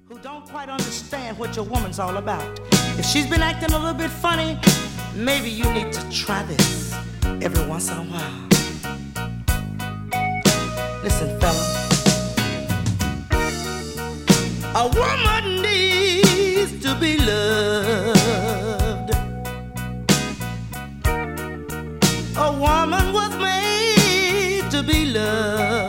who don't quite understand what your woman's all about. If she's been acting a little bit funny, maybe you need to try this every once in a while. Listen, fella, a woman needs to be loved. A woman was made to be loved.